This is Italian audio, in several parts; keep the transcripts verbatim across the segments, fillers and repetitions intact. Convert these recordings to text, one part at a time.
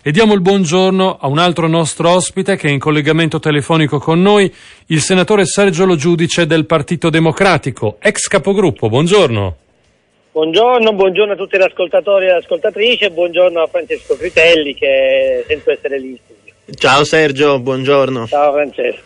e diamo il buongiorno a un altro nostro ospite che è in collegamento telefonico con noi, il senatore Sergio Lo Giudice del Partito Democratico, ex capogruppo. Buongiorno. Buongiorno, buongiorno a tutti gli ascoltatori e le ascoltatrici e buongiorno a Francesco Fritelli che sento essere lì in studio. Ciao Sergio, buongiorno. Ciao Francesco.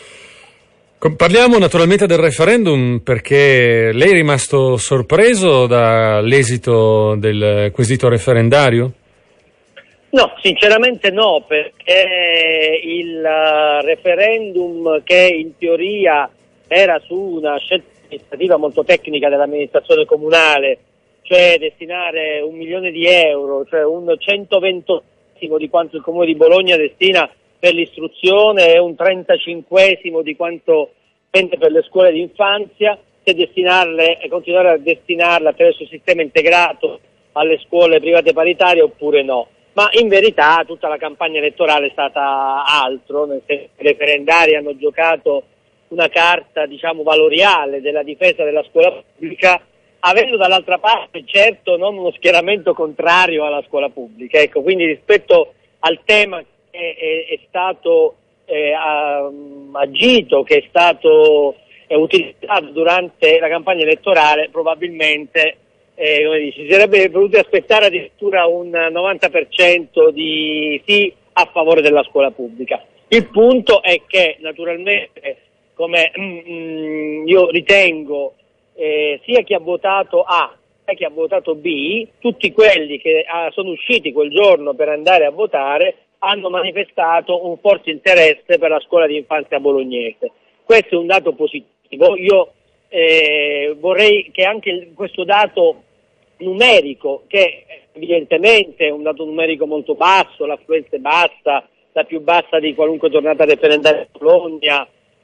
Parliamo naturalmente del referendum perché lei è rimasto sorpreso dall'esito del quesito referendario? No, sinceramente no, perché il referendum che in teoria era su una scelta amministrativa molto tecnica dell'amministrazione comunale, cioè destinare un milione di euro, cioè un centoventesimo di quanto il Comune di Bologna destina per l'istruzione e un trentacinquesimo di quanto spende per le scuole d'infanzia, se destinarle e continuare a destinarle attraverso il sistema integrato alle scuole private paritarie oppure no. Ma in verità tutta la campagna elettorale è stata altro, nel senso che i referendari hanno giocato una carta, diciamo, valoriale della difesa della scuola pubblica, avendo dall'altra parte certo non uno schieramento contrario alla scuola pubblica. Ecco, quindi rispetto al tema che è, è stato eh, agito, che è stato eh, utilizzato durante la campagna elettorale, probabilmente eh, come dice, si sarebbe potuto aspettare addirittura un novanta per cento di sì a favore della scuola pubblica. Il punto è che naturalmente, come mm, io ritengo, eh, sia chi ha votato A sia chi ha votato B, tutti quelli che ah, sono usciti quel giorno per andare a votare hanno manifestato un forte interesse per la scuola di infanzia bolognese. Questo è un dato positivo. Io eh, vorrei che anche questo dato numerico, che evidentemente è un dato numerico molto basso, l'affluenza è bassa, la più bassa di qualunque tornata referendaria in Bologna,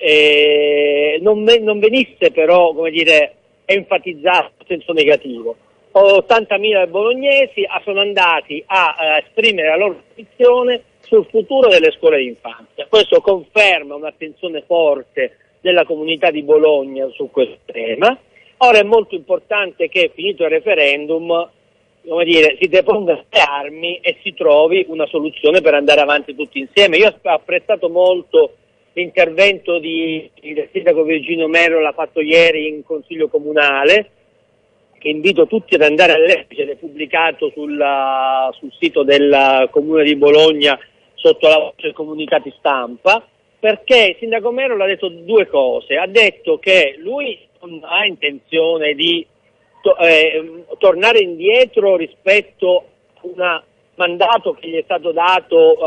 eh, non, non venisse però, come dire, enfatizzato in senso negativo. ottantamila bolognesi sono andati a, a esprimere la loro posizione sul futuro delle scuole d'infanzia. Questo conferma un'attenzione forte della comunità di Bologna su questo tema. Ora è molto importante che, finito il referendum, come dire, si depongano le armi e si trovi una soluzione per andare avanti tutti insieme. Io ho apprezzato molto l'intervento di, del sindaco Virginio Mero, l'ha fatto ieri in Consiglio Comunale, che invito tutti ad andare a leggere, pubblicato sulla, sul sito del Comune di Bologna sotto la voce comunicati stampa, perché il sindaco Mero l'ha detto due cose. Ha detto che lui non ha intenzione di to- eh, tornare indietro rispetto a un mandato che gli è stato dato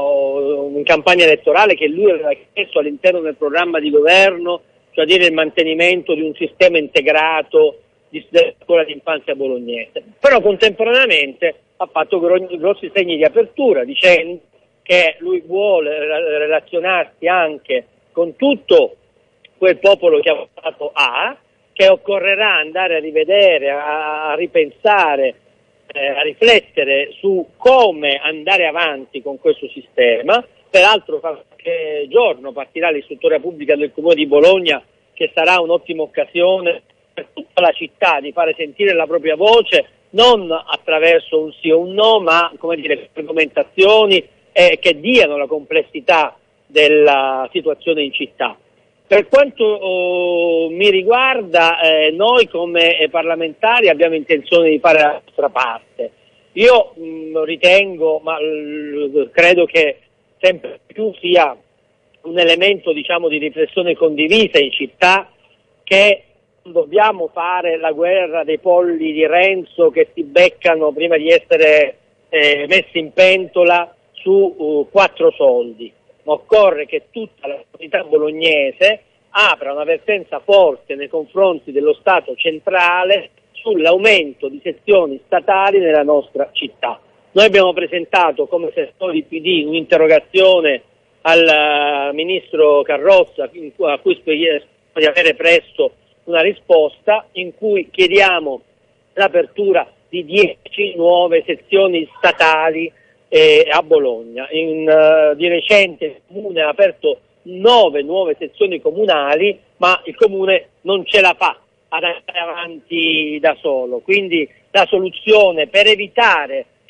uh, in campagna elettorale, che lui aveva chiesto all'interno del programma di governo, cioè dire il mantenimento di un sistema integrato di scuola d'infanzia bolognese. Però contemporaneamente ha fatto gro- grossi segni di apertura, dicendo che lui vuole relazionarsi anche con tutto quel popolo che ha votato A, che occorrerà andare a rivedere, a, a ripensare, eh, a riflettere su come andare avanti con questo sistema. Peraltro qualche giorno partirà l'istruttoria pubblica del Comune di Bologna, che sarà un'ottima occasione per tutta la città di fare sentire la propria voce, non attraverso un sì o un no, ma, come dire, argomentazioni eh, che diano la complessità della situazione in città. Per quanto oh, mi riguarda, eh, noi come eh, parlamentari abbiamo intenzione di fare la nostra parte. Io mh, ritengo, ma l- credo che sempre più sia un elemento, diciamo, di riflessione condivisa in città, che dobbiamo fare la guerra dei polli di Renzo che si beccano prima di essere eh, messi in pentola su uh, quattro soldi. Ma occorre che tutta la comunità bolognese apra un'avvertenza forte nei confronti dello Stato centrale sull'aumento di sezioni statali nella nostra città. Noi abbiamo presentato come settore di P D un'interrogazione al uh, ministro Carrozza, a cui speriamo di avere presto una risposta, in cui chiediamo l'apertura di dieci nuove sezioni statali eh, a Bologna. In, uh, di recente il Comune ha aperto nove nuove sezioni comunali, ma il Comune non ce la fa ad andare avanti da solo. Quindi la soluzione per evitare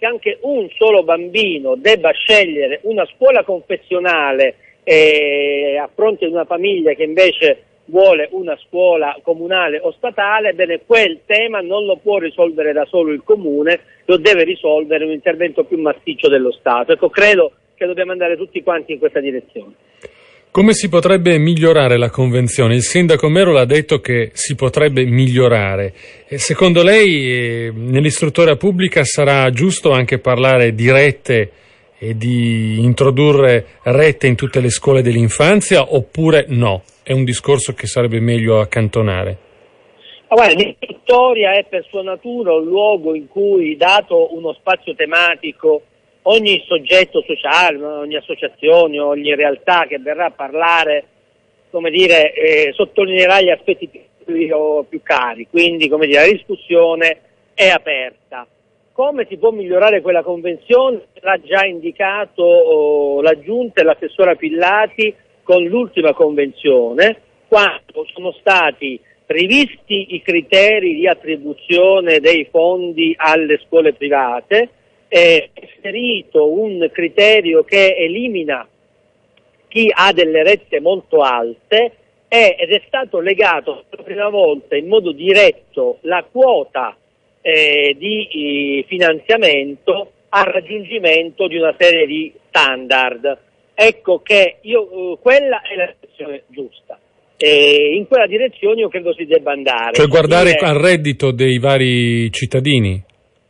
che anche un solo bambino debba scegliere una scuola confessionale eh, a fronte di una famiglia che invece vuole una scuola comunale o statale, bene, quel tema non lo può risolvere da solo il comune, lo deve risolvere un intervento più massiccio dello Stato. Ecco, credo che dobbiamo andare tutti quanti in questa direzione. Come si potrebbe migliorare la convenzione? Il sindaco Mero l'ha detto che si potrebbe migliorare. E secondo lei eh, nell'istruttoria pubblica sarà giusto anche parlare di rette e di introdurre rette in tutte le scuole dell'infanzia, oppure no? È un discorso che sarebbe meglio accantonare? Ma guarda, l'istruttoria è per sua natura un luogo in cui, dato uno spazio tematico, ogni soggetto sociale, ogni associazione, ogni realtà che verrà a parlare, come dire, eh, sottolineerà gli aspetti più, più cari, quindi come dire, la discussione è aperta. Come si può migliorare quella convenzione? L'ha già indicato oh, la Giunta e l'assessora Pillati con l'ultima convenzione, quando sono stati rivisti i criteri di attribuzione dei fondi alle scuole private, è inserito un criterio che elimina chi ha delle rette molto alte ed è stato legato per la prima volta in modo diretto la quota eh, di eh, finanziamento al raggiungimento di una serie di standard. Ecco che io, quella è la direzione giusta. E in quella direzione io credo si debba andare. Cioè guardare dire, al reddito dei vari cittadini?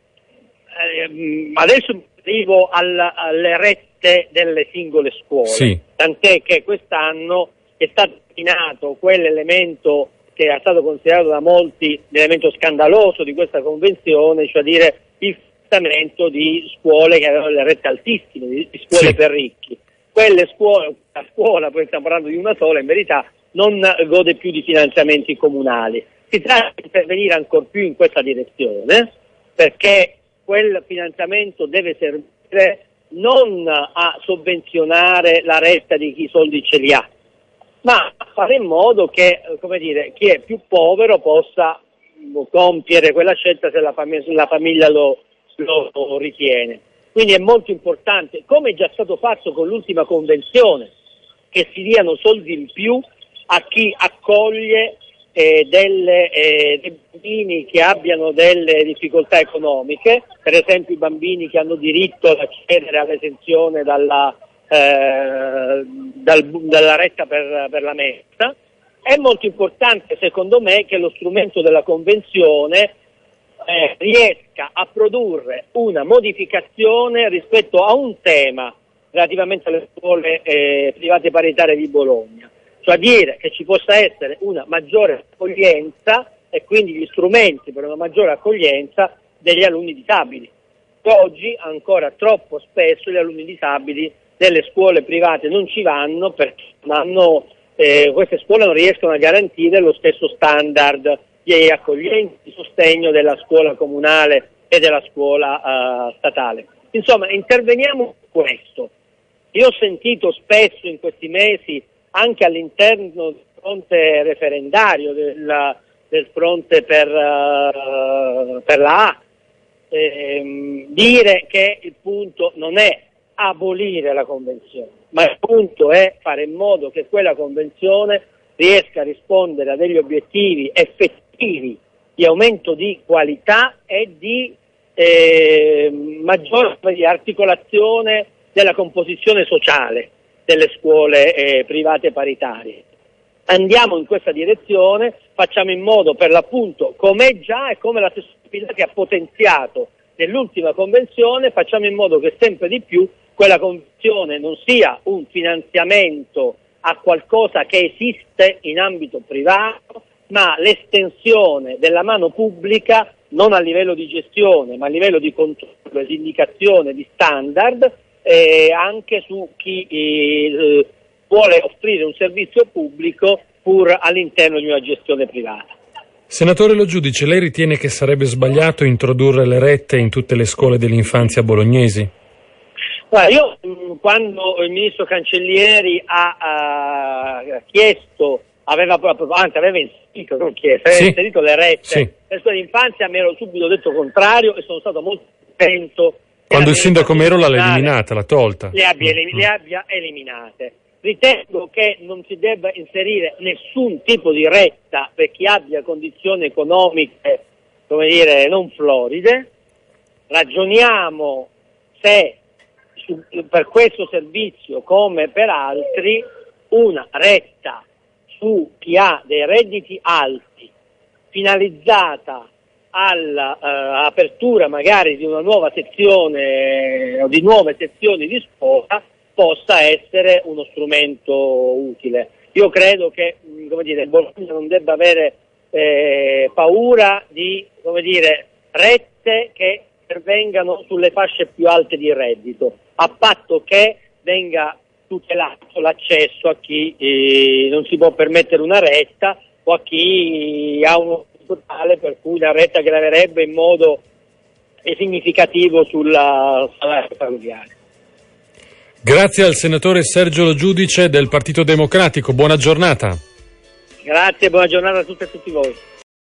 Eh, adesso arrivo al, alle rette delle singole scuole, sì. Tant'è che quest'anno è stato eliminato quell'elemento che è stato considerato da molti l'elemento scandaloso di questa convenzione, cioè dire il finanziamento di scuole che avevano le rette altissime, di, di scuole sì. per ricchi. Quelle scuole, la scuola, poi stiamo parlando di una sola, in verità non gode più di finanziamenti comunali. Si tratta di intervenire ancor più in questa direzione, perché quel finanziamento deve servire non a sovvenzionare la retta di chi i soldi ce li ha, ma a fare in modo che, come dire, chi è più povero possa compiere quella scelta se la famiglia, se la famiglia lo, lo ritiene. Quindi è molto importante, come è già stato fatto con l'ultima convenzione, che si diano soldi in più a chi accoglie eh, delle, eh, dei bambini che abbiano delle difficoltà economiche, per esempio i bambini che hanno diritto ad accedere all'esenzione dalla, eh, dal, dalla retta per, per la mensa. È molto importante, secondo me, che lo strumento della convenzione Eh, riesca a produrre una modificazione rispetto a un tema relativamente alle scuole eh, private paritarie di Bologna, cioè dire che ci possa essere una maggiore accoglienza e quindi gli strumenti per una maggiore accoglienza degli alunni disabili. Oggi ancora troppo spesso gli alunni disabili nelle scuole private non ci vanno perché non hanno, eh, queste scuole non riescono a garantire lo stesso standard di accoglienza, di sostegno della scuola comunale e della scuola uh, statale. Insomma, interveniamo su questo. Io ho sentito spesso in questi mesi, anche all'interno del fronte referendario, del, del fronte per, uh, per la A, ehm, dire che il punto non è abolire la convenzione, ma il punto è fare in modo che quella convenzione riesca a rispondere a degli obiettivi effettivi di aumento di qualità e di eh, maggiore di articolazione della composizione sociale delle scuole eh, private paritarie. Andiamo in questa direzione, facciamo in modo per l'appunto, come è già e come la stessa che ha potenziato nell'ultima convenzione, facciamo in modo che sempre di più quella convenzione non sia un finanziamento a qualcosa che esiste in ambito privato, ma l'estensione della mano pubblica non a livello di gestione, ma a livello di controllo e di indicazione di standard eh, anche su chi eh, vuole offrire un servizio pubblico pur all'interno di una gestione privata. Senatore Lo Giudice, lei ritiene che sarebbe sbagliato introdurre le rette in tutte le scuole dell'infanzia bolognesi? Guarda, io quando il ministro Cancellieri ha, ha chiesto, aveva anzi aveva inserito, non chiesto, aveva sì. inserito le rette sì. per scuole d'infanzia, mi ero subito detto contrario e sono stato molto attento Quando il sindaco Merola l'ha eliminata, l'ha tolta. Le abbia, elim- le abbia eliminate. Ritengo che non si debba inserire nessun tipo di retta per chi abbia condizioni economiche, come dire, non floride. Ragioniamo se su, per questo servizio, come per altri, una retta su chi ha dei redditi alti, finalizzata all'apertura uh, magari di una nuova sezione o di nuove sezioni di sposa, possa essere uno strumento utile. Io credo che, come dire, Bologna non debba avere eh, paura di, come dire, rette che intervengano sulle fasce più alte di reddito, a patto che venga tutelato l'accesso a chi eh, non si può permettere una retta o a chi ha uno totale per cui la retta graverebbe in modo significativo sulla salario familiare. Grazie al senatore Sergio Lo Giudice del Partito Democratico, buona giornata. Grazie, buona giornata a tutte e tutti voi.